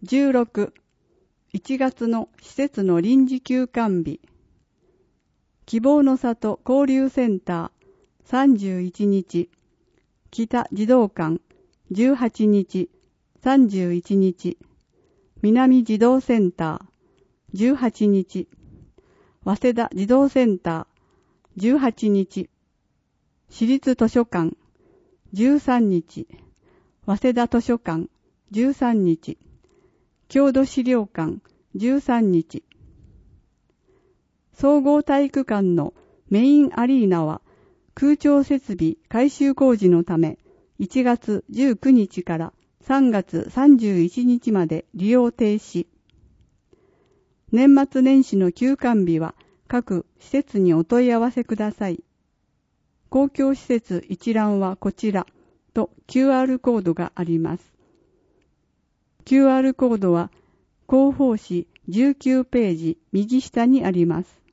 16、1月の施設の臨時休館日。希望の里交流センター31日、北児童館18日、31日、南児童センター18日、早稲田児童センター18日、私立図書館13日、早稲田図書館13日、郷土資料館13日。総合体育館のメインアリーナは空調設備改修工事のため1月19日から3月31日まで利用停止。年末年始の休館日は各施設にお問い合わせください。公共施設一覧はこちらと QR コードがあります。QR コードは広報誌19ページ右下にあります。